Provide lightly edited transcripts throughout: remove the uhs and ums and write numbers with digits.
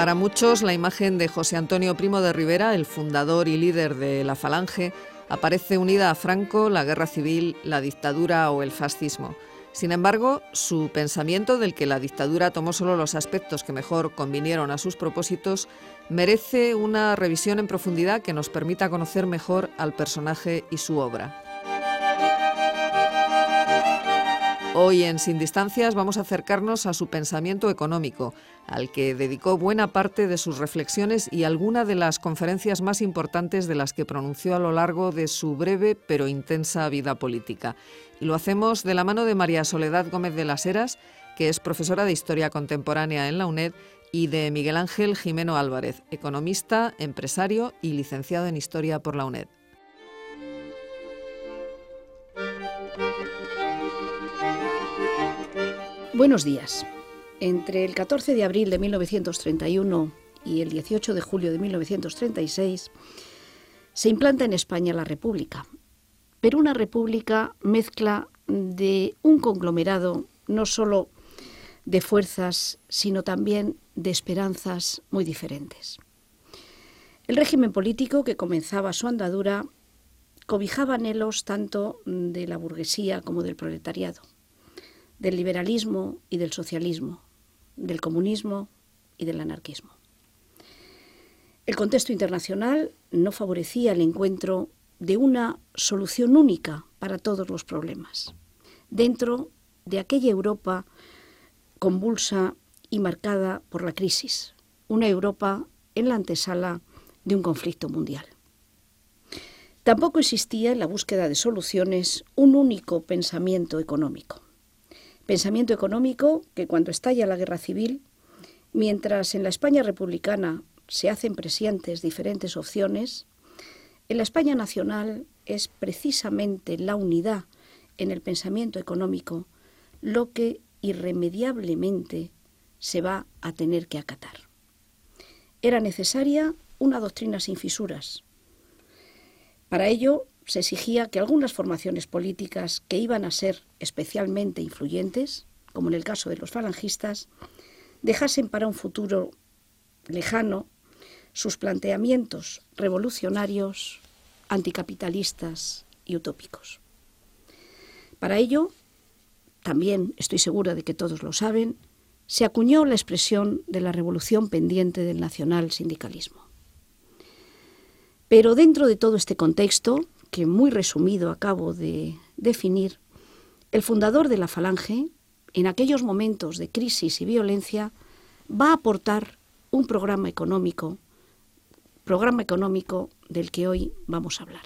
Para muchos, la imagen de José Antonio Primo de Rivera, el fundador y líder de la Falange, aparece unida a Franco, la guerra civil, la dictadura o el fascismo. Sin embargo, su pensamiento, del que la dictadura tomó solo los aspectos que mejor convinieron a sus propósitos, merece una revisión en profundidad que nos permita conocer mejor al personaje y su obra. Hoy en Sin Distancias vamos a acercarnos a su pensamiento económico, al que dedicó buena parte de sus reflexiones y alguna de las conferencias más importantes de las que pronunció a lo largo de su breve pero intensa vida política. Y lo hacemos de la mano de María Soledad Gómez de las Heras, que es profesora de Historia Contemporánea en la UNED, y de Miguel Ángel Jimeno Álvarez, economista, empresario y licenciado en Historia por la UNED. Buenos días. Entre el 14 de abril de 1931 y el 18 de julio de 1936 se implanta en España la República, pero una república mezcla de un conglomerado no solo de fuerzas, sino también de esperanzas muy diferentes. El régimen político que comenzaba su andadura cobijaba anhelos tanto de la burguesía como del proletariado, del liberalismo y del socialismo, del comunismo y del anarquismo. El contexto internacional no favorecía el encuentro de una solución única para todos los problemas, dentro de aquella Europa convulsa y marcada por la crisis, una Europa en la antesala de un conflicto mundial. Tampoco existía en la búsqueda de soluciones un único pensamiento económico. Pensamiento económico que cuando estalla la guerra civil, mientras en la España republicana se hacen presentes diferentes opciones, en la España nacional es precisamente la unidad en el pensamiento económico lo que irremediablemente se va a tener que acatar. Era necesaria una doctrina sin fisuras. Para ello se exigía que algunas formaciones políticas que iban a ser especialmente influyentes, como en el caso de los falangistas, dejasen para un futuro lejano sus planteamientos revolucionarios, anticapitalistas y utópicos. Para ello, también estoy segura de que todos lo saben, se acuñó la expresión de la revolución pendiente del nacional sindicalismo. Pero dentro de todo este contexto, que muy resumido acabo de definir, el fundador de la Falange, en aquellos momentos de crisis y violencia, va a aportar un programa económico del que hoy vamos a hablar.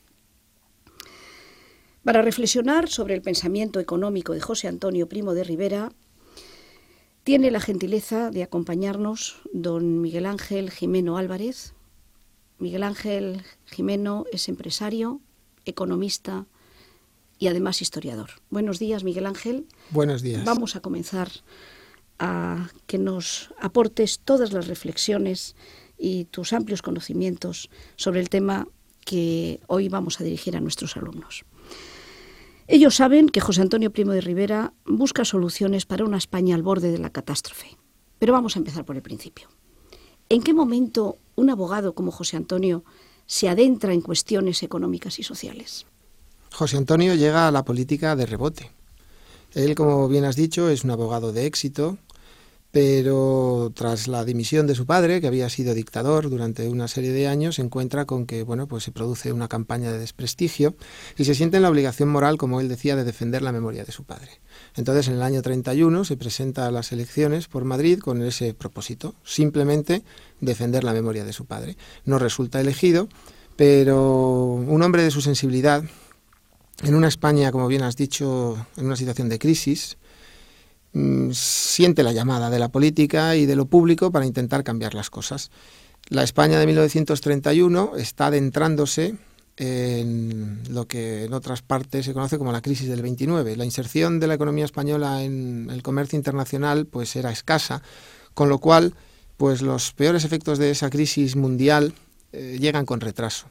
Para reflexionar sobre el pensamiento económico de José Antonio Primo de Rivera, tiene la gentileza de acompañarnos don Miguel Ángel Jimeno Álvarez. Miguel Ángel Jimeno es empresario, economista y además historiador. Buenos días, Miguel Ángel. Buenos días. Vamos a comenzar a que nos aportes todas las reflexiones y tus amplios conocimientos sobre el tema que hoy vamos a dirigir a nuestros alumnos. Ellos saben que José Antonio Primo de Rivera busca soluciones para una España al borde de la catástrofe. Pero vamos a empezar por el principio. ¿En qué momento un abogado como José Antonio se adentra en cuestiones económicas y sociales? José Antonio llega a la política de rebote. Él, como bien has dicho, es un abogado de éxito, pero tras la dimisión de su padre, que había sido dictador durante una serie de años, se encuentra con que se produce una campaña de desprestigio y se siente en la obligación moral, como él decía, de defender la memoria de su padre. Entonces, en el año 31 se presenta a las elecciones por Madrid con ese propósito, simplemente defender la memoria de su padre. No resulta elegido, pero un hombre de su sensibilidad, en una España, como bien has dicho, en una situación de crisis, siente la llamada de la política y de lo público para intentar cambiar las cosas. La España de 1931 está adentrándose en lo que en otras partes se conoce como la crisis del 29. La inserción de la economía española en el comercio internacional era escasa, con lo cual los peores efectos de esa crisis mundial llegan con retraso.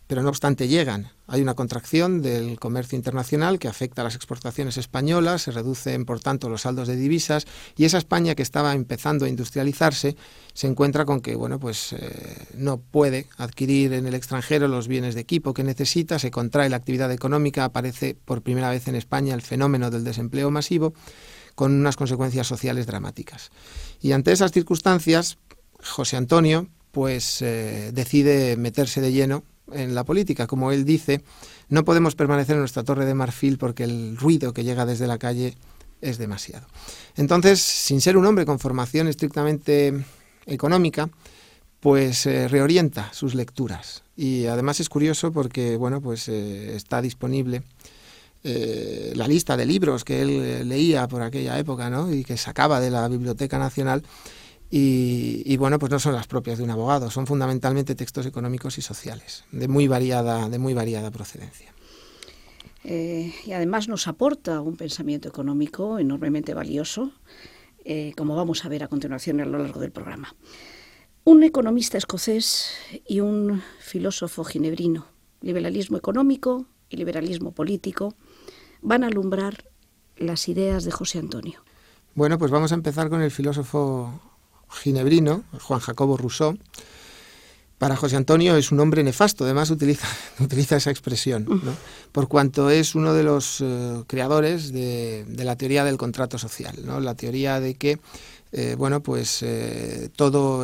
pero no obstante llegan. Hay una contracción del comercio internacional que afecta a las exportaciones españolas, se reducen por tanto los saldos de divisas, y esa España que estaba empezando a industrializarse se encuentra con que no puede adquirir en el extranjero los bienes de equipo que necesita, se contrae la actividad económica, aparece por primera vez en España el fenómeno del desempleo masivo, con unas consecuencias sociales dramáticas. Y ante esas circunstancias, José Antonio decide meterse de lleno en la política. Como él dice, no podemos permanecer en nuestra torre de marfil porque el ruido que llega desde la calle es demasiado. Entonces, sin ser un hombre con formación estrictamente económica, reorienta sus lecturas. Y además es curioso porque está disponible la lista de libros que él leía por aquella época, ¿no? Y que sacaba de la Biblioteca Nacional. Y no son las propias de un abogado, son fundamentalmente textos económicos y sociales, de muy variada procedencia. Y además nos aporta un pensamiento económico enormemente valioso, como vamos a ver a continuación a lo largo del programa. Un economista escocés y un filósofo ginebrino, liberalismo económico y liberalismo político, van a alumbrar las ideas de José Antonio. Bueno, pues vamos a empezar con el filósofo ginebrino, Juan Jacobo Rousseau. Para José Antonio es un hombre nefasto, además utiliza esa expresión, ¿no? Por cuanto es uno de los creadores de la teoría del contrato social, ¿no? La teoría de que todo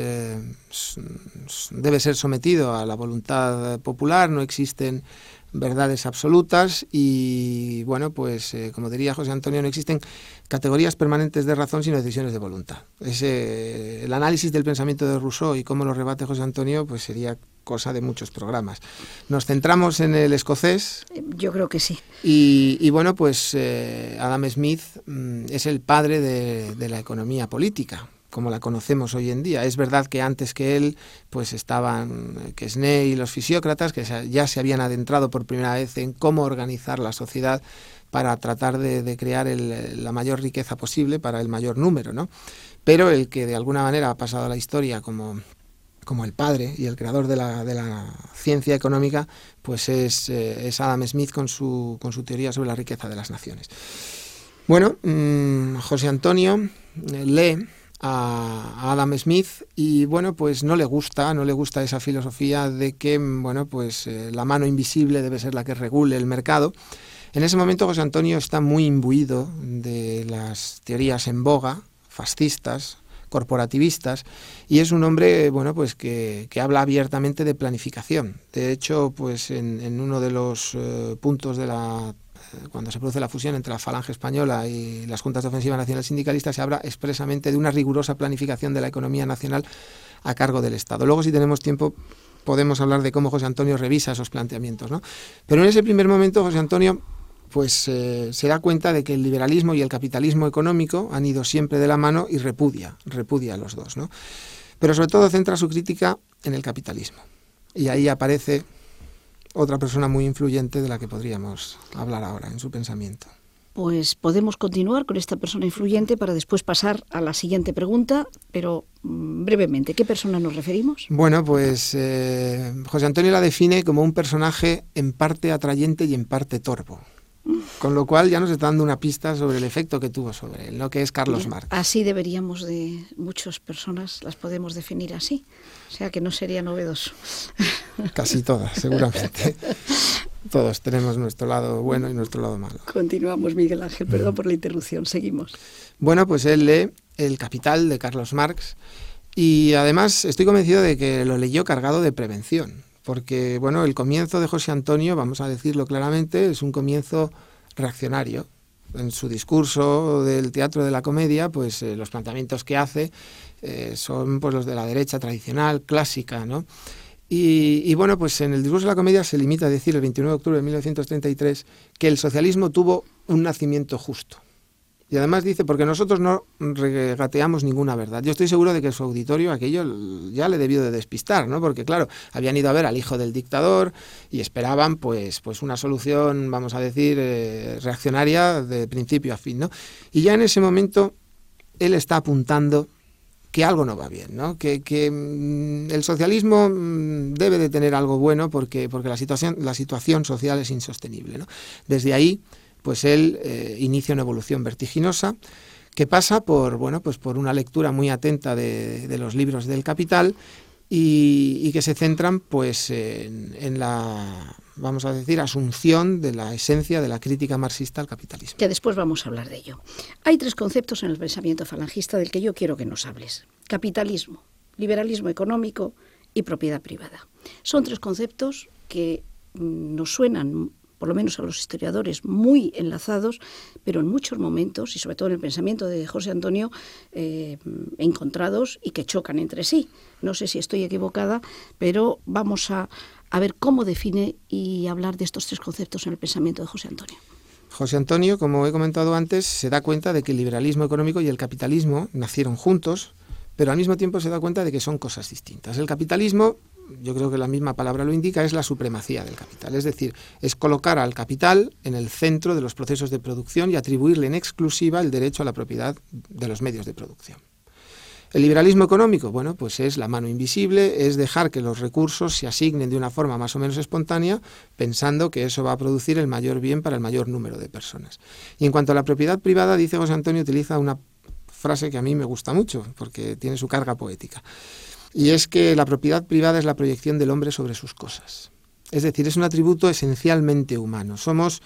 debe ser sometido a la voluntad popular, no existen verdades absolutas y, como diría José Antonio, no existen categorías permanentes de razón sino decisiones de voluntad. El análisis del pensamiento de Rousseau y cómo lo rebate José Antonio sería cosa de muchos programas. Nos centramos en el escocés. Yo creo que sí. Adam Smith es el padre de la economía política, como la conocemos hoy en día. Es verdad que antes que él estaban Quesnay y los fisiócratas, que ya se habían adentrado por primera vez en cómo organizar la sociedad para tratar de crear la mayor riqueza posible para el mayor número, ¿no? Pero el que de alguna manera ha pasado a la historia como el padre y el creador de la ciencia económica, es Adam Smith con su teoría sobre la riqueza de las naciones. José Antonio lee a Adam Smith y no le gusta esa filosofía de que la mano invisible debe ser la que regule el mercado. En ese momento José Antonio está muy imbuido de las teorías en boga, fascistas, corporativistas, y es un hombre que habla abiertamente de planificación. De hecho, en uno de los puntos cuando se produce la fusión entre la Falange Española y las Juntas de Ofensiva Nacional Sindicalista, se habla expresamente de una rigurosa planificación de la economía nacional a cargo del Estado. Luego, si tenemos tiempo, podemos hablar de cómo José Antonio revisa esos planteamientos, ¿no? Pero en ese primer momento José Antonio se da cuenta de que el liberalismo y el capitalismo económico han ido siempre de la mano y repudia a los dos, ¿no? Pero sobre todo centra su crítica en el capitalismo. Y ahí aparece otra persona muy influyente de la que podríamos hablar ahora en su pensamiento. Pues podemos continuar con esta persona influyente para después pasar a la siguiente pregunta, pero brevemente, ¿qué persona nos referimos? José Antonio la define como un personaje en parte atrayente y en parte torvo. Con lo cual ya nos está dando una pista sobre el efecto que tuvo sobre él, ¿no? Que es Carlos Marx. Así deberíamos de muchas personas las podemos definir así, o sea que no sería novedoso. Casi todas, seguramente. Todos tenemos nuestro lado bueno y nuestro lado malo. Continuamos, Miguel Ángel, perdón por la interrupción, seguimos. Él lee El Capital de Carlos Marx y además estoy convencido de que lo leyó cargado de prevención. Porque, el comienzo de José Antonio, vamos a decirlo claramente, es un comienzo reaccionario. En su discurso del teatro de la comedia, los planteamientos que hace son los de la derecha tradicional, clásica, ¿no? Y en el discurso de la comedia se limita a decir el 29 de octubre de 1933 que el socialismo tuvo un nacimiento justo. Y además dice, porque nosotros no regateamos ninguna verdad. Yo estoy seguro de que su auditorio aquello ya le debió de despistar, ¿no? Porque claro, habían ido a ver al hijo del dictador y esperaban una solución, vamos a decir, reaccionaria de principio a fin, ¿no? Y ya en ese momento él está apuntando algo no va bien, ¿no? Que el socialismo debe de tener algo bueno porque la situación social es insostenible, ¿no? Desde ahí, pues él inicia una evolución vertiginosa que pasa por una lectura muy atenta de los libros del Capital y que se centran pues en la, vamos a decir, asunción de la esencia de la crítica marxista al capitalismo. Que después vamos a hablar de ello. Hay 3 conceptos en el pensamiento falangista del que yo quiero que nos hables: capitalismo, liberalismo económico y propiedad privada. Son 3 conceptos que nos suenan, por lo menos a los historiadores, muy enlazados, pero en muchos momentos, y sobre todo en el pensamiento de José Antonio, encontrados y que chocan entre sí. No sé si estoy equivocada, pero vamos a ver cómo define y hablar de estos 3 conceptos en el pensamiento de José Antonio. José Antonio, como he comentado antes, se da cuenta de que el liberalismo económico y el capitalismo nacieron juntos, pero al mismo tiempo se da cuenta de que son cosas distintas. El capitalismo, yo creo que la misma palabra lo indica, es la supremacía del capital, es decir, es colocar al capital en el centro de los procesos de producción y atribuirle en exclusiva el derecho a la propiedad de los medios de producción. El liberalismo económico, bueno, pues es la mano invisible, es dejar que los recursos se asignen de una forma más o menos espontánea, pensando que eso va a producir el mayor bien para el mayor número de personas. Y en cuanto a la propiedad privada, dice José Antonio, utiliza una frase que a mí me gusta mucho, porque tiene su carga poética. Y es que la propiedad privada es la proyección del hombre sobre sus cosas. Es decir, es un atributo esencialmente humano. Somos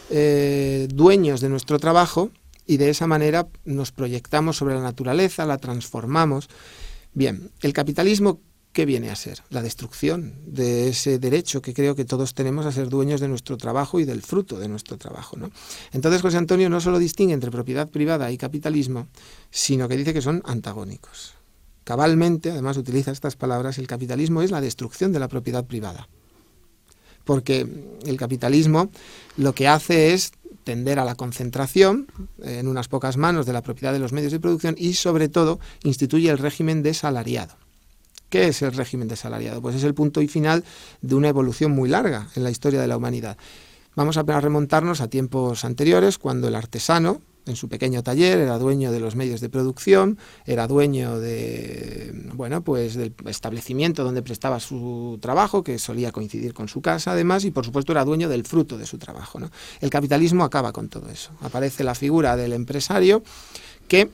dueños de nuestro trabajo y de esa manera nos proyectamos sobre la naturaleza, la transformamos. Bien, el capitalismo, ¿qué viene a ser? La destrucción de ese derecho que creo que todos tenemos a ser dueños de nuestro trabajo y del fruto de nuestro trabajo, ¿no? Entonces José Antonio no solo distingue entre propiedad privada y capitalismo, sino que dice que son antagónicos. Cabalmente, además utiliza estas palabras, el capitalismo es la destrucción de la propiedad privada. Porque el capitalismo lo que hace es tender a la concentración en unas pocas manos de la propiedad de los medios de producción y, sobre todo, instituye el régimen de salariado. ¿Qué es el régimen de salariado? Pues es el punto y final de una evolución muy larga en la historia de la humanidad. Vamos a remontarnos a tiempos anteriores, cuando el artesano, en su pequeño taller, era dueño de los medios de producción, era dueño del establecimiento donde prestaba su trabajo, que solía coincidir con su casa además, y por supuesto era dueño del fruto de su trabajo, ¿no? El capitalismo acaba con todo eso. Aparece la figura del empresario que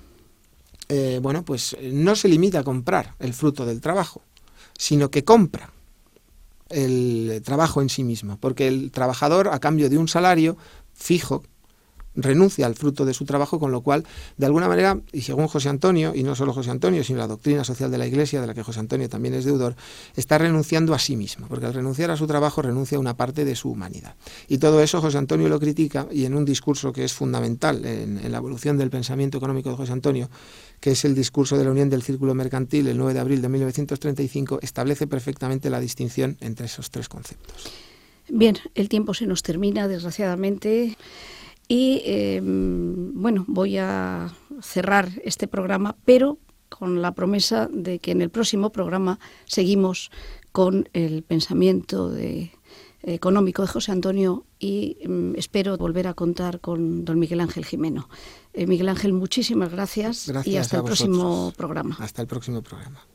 no se limita a comprar el fruto del trabajo, sino que compra el trabajo en sí mismo, porque el trabajador, a cambio de un salario fijo, renuncia al fruto de su trabajo, con lo cual, de alguna manera, y según José Antonio, y no solo José Antonio, sino la doctrina social de la Iglesia, de la que José Antonio también es deudor, está renunciando a sí mismo, porque al renunciar a su trabajo renuncia a una parte de su humanidad. Y todo eso José Antonio lo critica, y en un discurso que es fundamental en la evolución del pensamiento económico de José Antonio, que es el discurso de la Unión del Círculo Mercantil, el 9 de abril de 1935, establece perfectamente la distinción entre esos 3 conceptos. Bien, el tiempo se nos termina, desgraciadamente. Y voy a cerrar este programa, pero con la promesa de que en el próximo programa seguimos con el pensamiento económico de José Antonio y espero volver a contar con don Miguel Ángel Jimeno. Miguel Ángel, muchísimas gracias y hasta el próximo programa. Hasta el próximo programa.